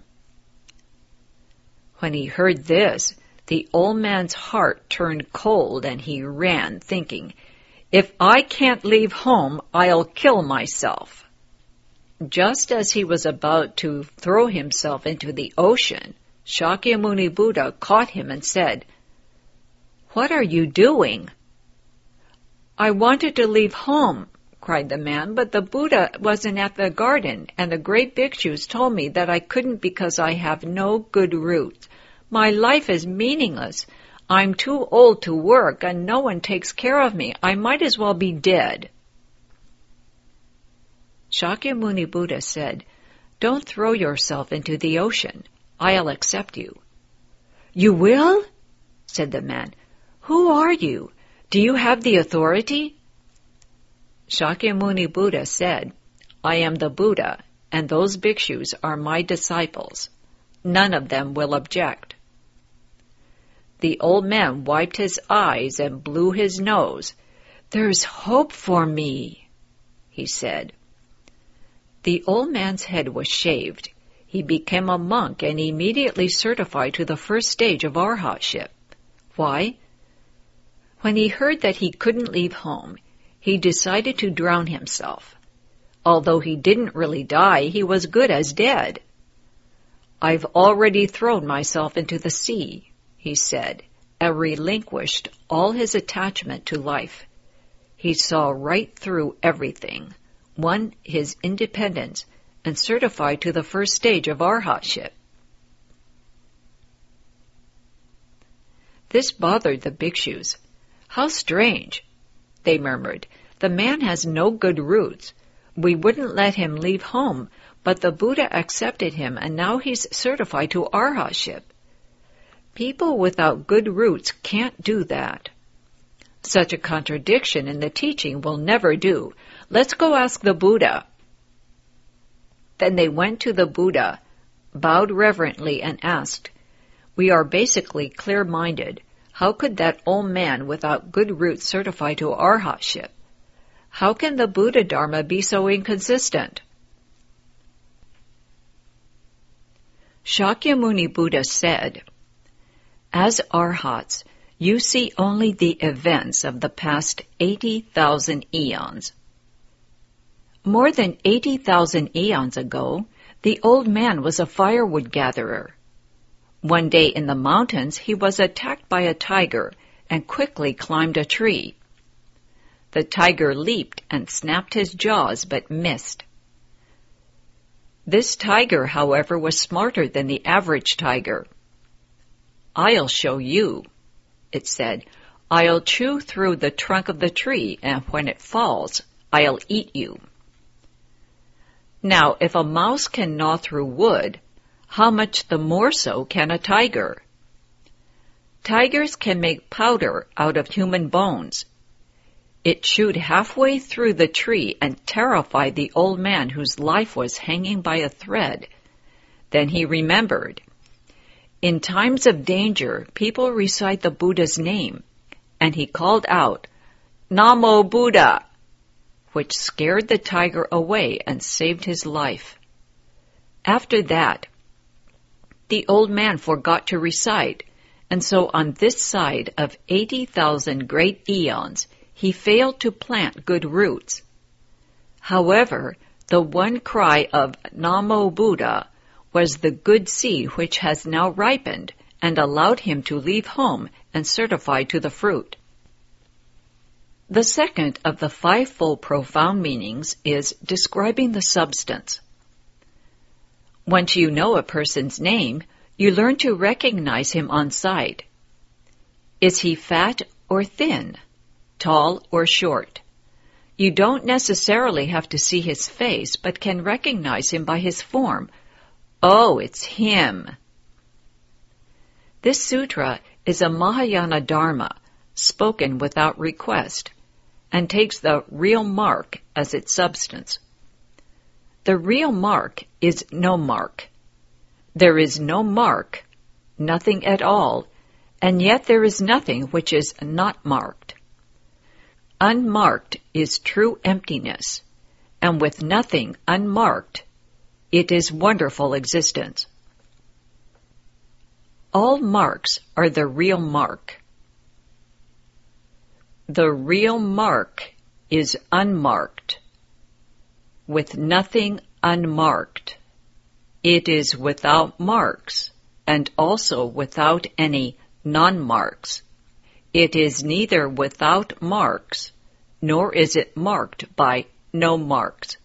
When he heard this, the old man's heart turned cold and he ran, thinking, "If I can't leave home, I'll kill myself." Just as he was about to throw himself into the ocean, Shakyamuni Buddha caught him and said, "What are you doing?" "I wanted to leave home," cried the man, "but the Buddha wasn't at the garden, and the great bhikshus told me that I couldn't because I have no good roots. My life is meaningless. I'm too old to work, and no one takes care of me. I might as well be dead." Shakyamuni Buddha said, "Don't throw yourself into the ocean. I'll accept you." "You will?" said the man. "Who are you? Do you have the authority?" Shakyamuni Buddha said, "I am the Buddha, and those bhikshus are my disciples. None of them will object." The old man wiped his eyes and blew his nose. "There's hope for me," he said. The old man's head was shaved. He became a monk and immediately certified to the first stage of arhatship. Why? When he heard that he couldn't leave home, he decided to drown himself. Although he didn't really die, he was good as dead. "I've already thrown myself into the sea," he said, and relinquished all his attachment to life. He saw right through everything, won his independence, and certified to the first stage of arhatship. This bothered the bhikshus. "How strange," they murmured. "The man has no good roots. We wouldn't let him leave home, but the Buddha accepted him, and now he's certified to arhatship. People without good roots can't do that. Such a contradiction in the teaching will never do. Let's go ask the Buddha." Then they went to the Buddha, bowed reverently, and asked, "We are basically clear-minded. How could that old man without good roots certify to arhatship? How can the Buddha Dharma be so inconsistent?" Shakyamuni Buddha said, "As arhats, you see only the events of the past eighty thousand eons. More than eighty thousand eons ago, the old man was a firewood gatherer. One day in the mountains, he was attacked by a tiger and quickly climbed a tree. The tiger leaped and snapped his jaws but missed. This tiger, however, was smarter than the average tiger. 'I'll show you,' it said. 'I'll chew through the trunk of the tree, and when it falls, I'll eat you.' Now, if a mouse can gnaw through wood, how much the more so can a tiger? Tigers can make powder out of human bones. It chewed halfway through the tree and terrified the old man whose life was hanging by a thread. Then he remembered. In times of danger, people recite the Buddha's name, and he called out, 'Namo Buddha!' which scared the tiger away and saved his life. After that, the old man forgot to recite, and so on this side of eighty thousand great eons, he failed to plant good roots. However, the one cry of Namo Buddha was the good seed which has now ripened and allowed him to leave home and certify to the fruit. The second of the fivefold profound meanings is describing the substance. Once you know a person's name, you learn to recognize him on sight. Is he fat or thin, tall or short? You don't necessarily have to see his face, but can recognize him by his form. Oh, it's him. This sutra is a Mahayana Dharma, spoken without request, and takes the real mark as its substance. The real mark is no mark. There is no mark, nothing at all, and yet there is nothing which is not marked. Unmarked is true emptiness, and with nothing unmarked, it is wonderful existence. All marks are the real mark. The real mark is unmarked, with nothing unmarked. It is without marks, and also without any non-marks. It is neither without marks, nor is it marked by no marks.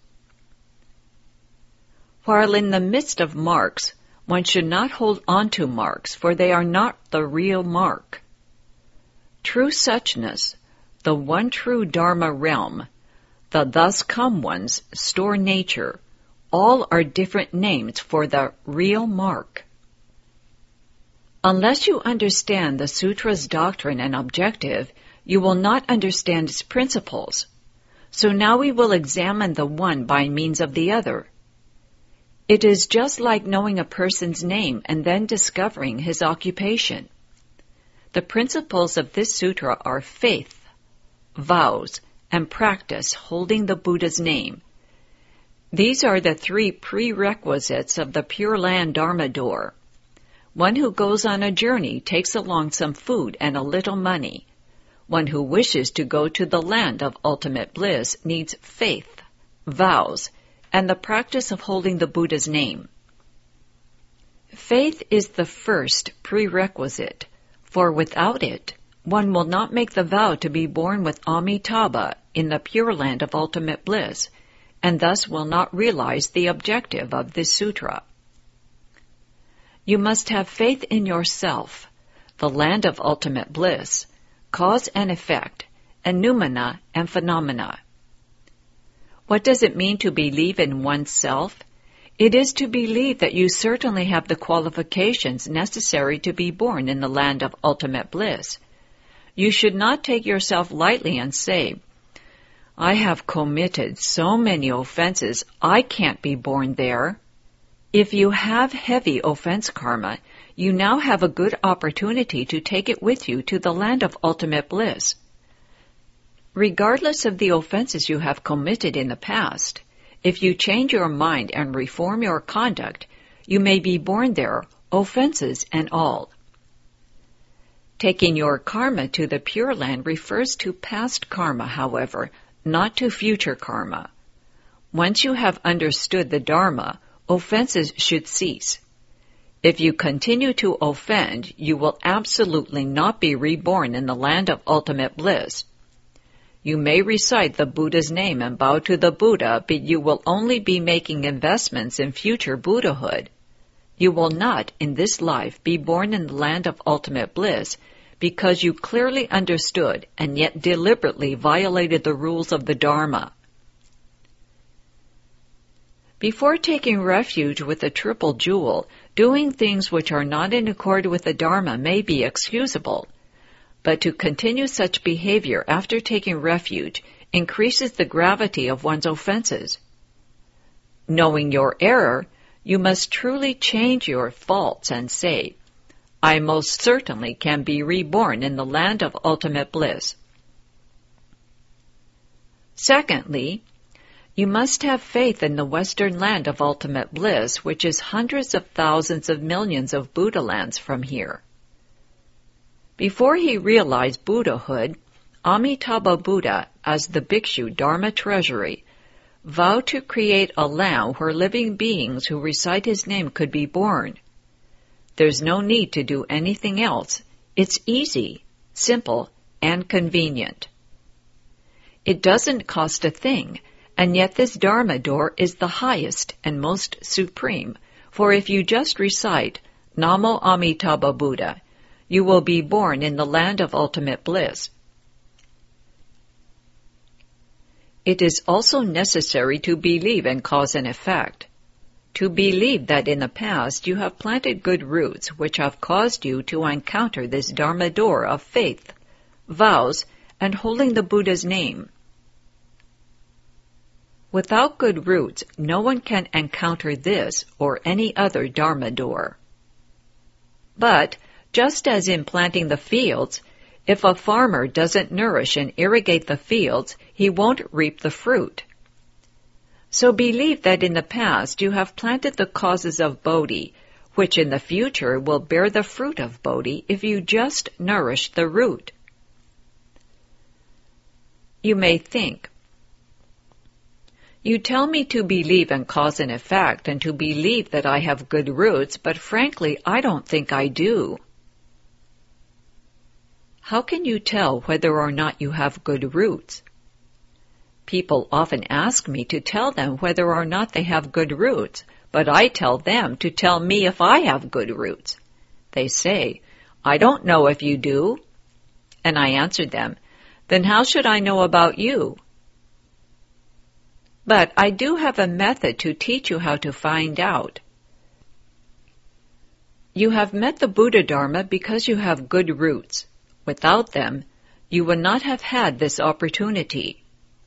While in the midst of marks, one should not hold on to marks, for they are not the real mark. True suchness, the one true Dharma realm, the thus come one's store nature, all are different names for the real mark. Unless you understand the sutra's doctrine and objective, you will not understand its principles. So now we will examine the one by means of the other. It is just like knowing a person's name and then discovering his occupation. The principles of this sutra are faith, vows, and practice holding the Buddha's name. These are the three prerequisites of the Pure Land Dharma door. One who goes on a journey takes along some food and a little money. One who wishes to go to the land of ultimate bliss needs faith, vows, and the practice of holding the Buddha's name. Faith is the first prerequisite, for without it, one will not make the vow to be born with Amitabha in the Pure Land of ultimate bliss, and thus will not realize the objective of this sutra. You must have faith in yourself, the land of ultimate bliss, cause and effect, and noumena and phenomena. What does it mean to believe in oneself? It is to believe that you certainly have the qualifications necessary to be born in the land of ultimate bliss. You should not take yourself lightly and say, I have committed so many offenses, I can't be born there. If you have heavy offense karma, you now have a good opportunity to take it with you to the land of ultimate bliss. Regardless of the offenses you have committed in the past, if you change your mind and reform your conduct, you may be born there, offenses and all. Taking your karma to the Pure Land refers to past karma, however, not to future karma. Once you have understood the Dharma, offenses should cease. If you continue to offend, you will absolutely not be reborn in the land of ultimate bliss. You may recite the Buddha's name and bow to the Buddha, but you will only be making investments in future Buddhahood. You will not, in this life, be born in the land of ultimate bliss because you clearly understood and yet deliberately violated the rules of the Dharma. Before taking refuge with the triple jewel, doing things which are not in accord with the Dharma may be excusable, but to continue such behavior after taking refuge increases the gravity of one's offenses. Knowing your error, you must truly change your faults and say, I most certainly can be reborn in the land of ultimate bliss. Secondly, you must have faith in the Western land of ultimate bliss, which is hundreds of thousands of millions of Buddha lands from here. Before he realized Buddhahood, Amitabha Buddha, as the Bhikshu Dharma Treasury, vowed to create a land where living beings who recite his name could be born. There's no need to do anything else. It's easy, simple, and convenient. It doesn't cost a thing, and yet this Dharma door is the highest and most supreme, for if you just recite Namo Amitabha Buddha, you will be born in the land of ultimate bliss. It is also necessary to believe in cause and effect, to believe that in the past you have planted good roots which have caused you to encounter this Dharma door of faith, vows, and holding the Buddha's name. Without good roots, no one can encounter this or any other Dharma door. But, just as in planting the fields, if a farmer doesn't nourish and irrigate the fields, he won't reap the fruit. So believe that in the past you have planted the causes of Bodhi, which in the future will bear the fruit of Bodhi if you just nourish the root. You may think, you tell me to believe in cause and effect and to believe that I have good roots, but frankly, I don't think I do. How can you tell whether or not you have good roots? People often ask me to tell them whether or not they have good roots, but I tell them to tell me if I have good roots. They say, I don't know if you do. And I answer them, then how should I know about you? But I do have a method to teach you how to find out. You have met the Buddha Dharma because you have good roots. Without them, you would not have had this opportunity.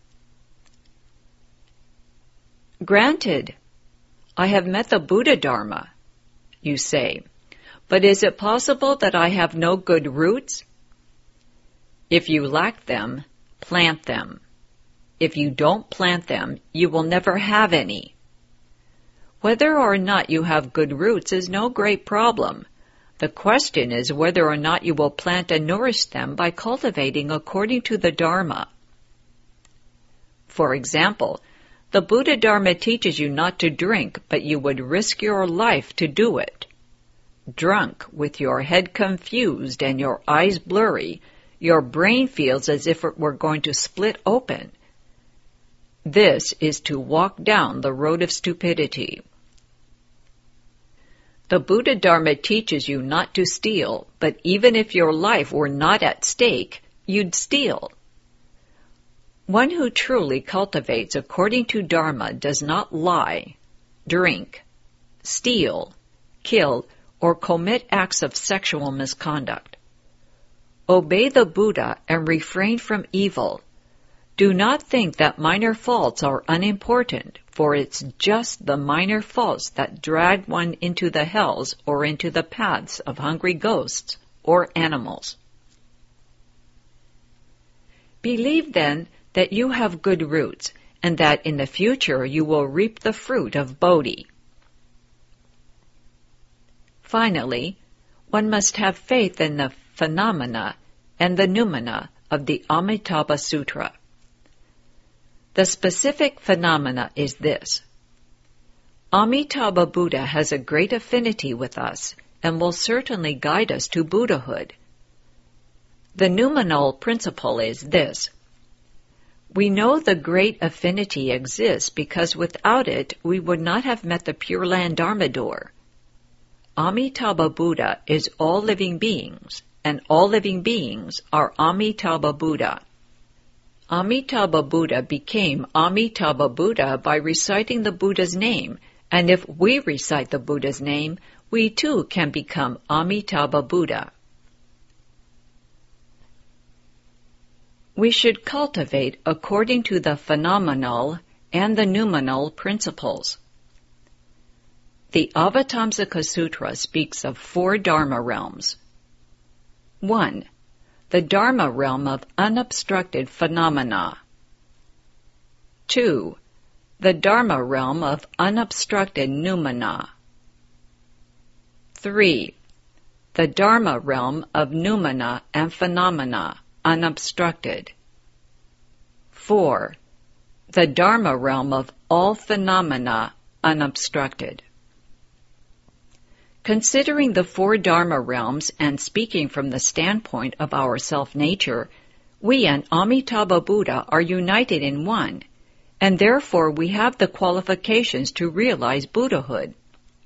Granted, I have met the Buddha Dharma, you say, but is it possible that I have no good roots? If you lack them, plant them. If you don't plant them, you will never have any. Whether or not you have good roots is no great problem. The question is whether or not you will plant and nourish them by cultivating according to the Dharma. For example, the Buddha Dharma teaches you not to drink, but you would risk your life to do it. Drunk, with your head confused and your eyes blurry, your brain feels as if it were going to split open. This is to walk down the road of stupidity. The Buddha Dharma teaches you not to steal, but even if your life were not at stake, you'd steal. One who truly cultivates according to Dharma does not lie, drink, steal, kill, or commit acts of sexual misconduct. Obey the Buddha and refrain from evil. Do not think that minor faults are unimportant, for it's just the minor faults that drag one into the hells or into the paths of hungry ghosts or animals. Believe then that you have good roots, and that in the future you will reap the fruit of Bodhi. Finally, one must have faith in the phenomena and the noumena of the Amitabha Sutra. The specific phenomena is this. Amitabha Buddha has a great affinity with us and will certainly guide us to Buddhahood. The noumenal principle is this. We know the great affinity exists because without it we would not have met the Pure Land Dharma door. Amitabha Buddha is all living beings, and all living beings are Amitabha Buddha. Amitabha Buddha became Amitabha Buddha by reciting the Buddha's name, and if we recite the Buddha's name, we too can become Amitabha Buddha. We should cultivate according to the phenomenal and the noumenal principles. The Avatamsaka Sutra speaks of four Dharma realms. One, the Dharma realm of unobstructed phenomena. Two, the Dharma realm of unobstructed noumena. Three, the Dharma realm of noumena and phenomena, unobstructed. Four, the Dharma realm of all phenomena, unobstructed. Considering the four Dharma realms and speaking from the standpoint of our self-nature, we and Amitabha Buddha are united in one, and therefore we have the qualifications to realize Buddhahood.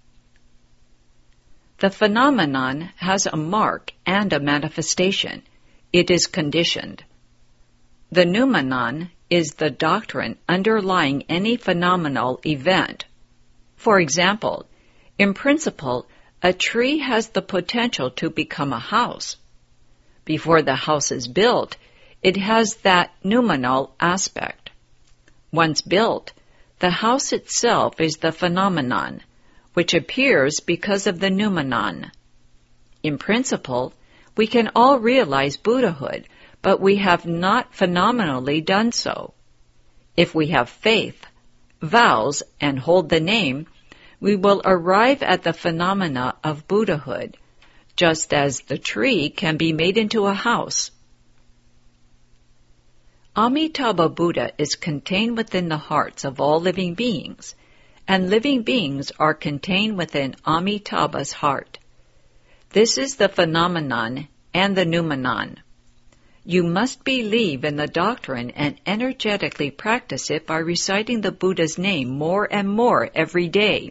The phenomenon has a mark and a manifestation. It is conditioned. The noumenon is the doctrine underlying any phenomenal event. For example, in principle, a tree has the potential to become a house. Before the house is built, it has that noumenal aspect. Once built, the house itself is the phenomenon, which appears because of the noumenon. In principle, we can all realize Buddhahood, but we have not phenomenally done so. If we have faith, vows, and hold the name, we will arrive at the phenomena of Buddhahood, just as the tree can be made into a house. Amitabha Buddha is contained within the hearts of all living beings, and living beings are contained within Amitabha's heart. This is the phenomenon and the noumenon. You must believe in the doctrine and energetically practice it by reciting the Buddha's name more and more every day.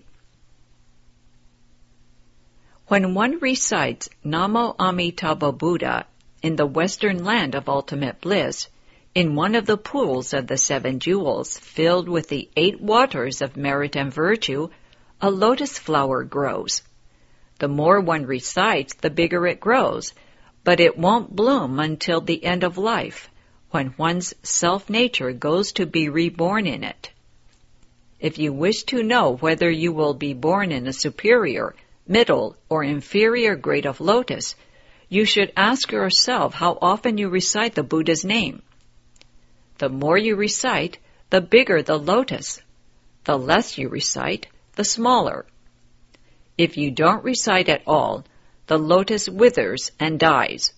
When one recites Namo Amitabha Buddha in the western land of ultimate bliss, in one of the pools of the seven jewels filled with the eight waters of merit and virtue, a lotus flower grows. The more one recites, the bigger it grows, but it won't bloom until the end of life, when one's self-nature goes to be reborn in it. If you wish to know whether you will be born in a superior, middle, or inferior grade of lotus, you should ask yourself how often you recite the Buddha's name. The more you recite, the bigger the lotus. The less you recite, the smaller. If you don't recite at all, the lotus withers and dies.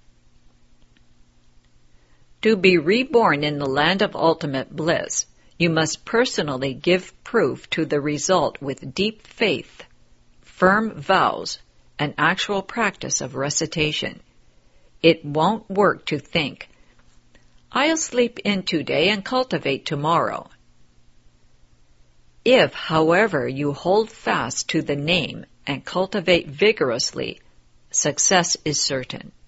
To be reborn in the land of ultimate bliss, you must personally give proof to the result with deep faith, firm vows, and actual practice of recitation. It won't work to think, I'll sleep in today and cultivate tomorrow. If, however, you hold fast to the name and cultivate vigorously, success is certain.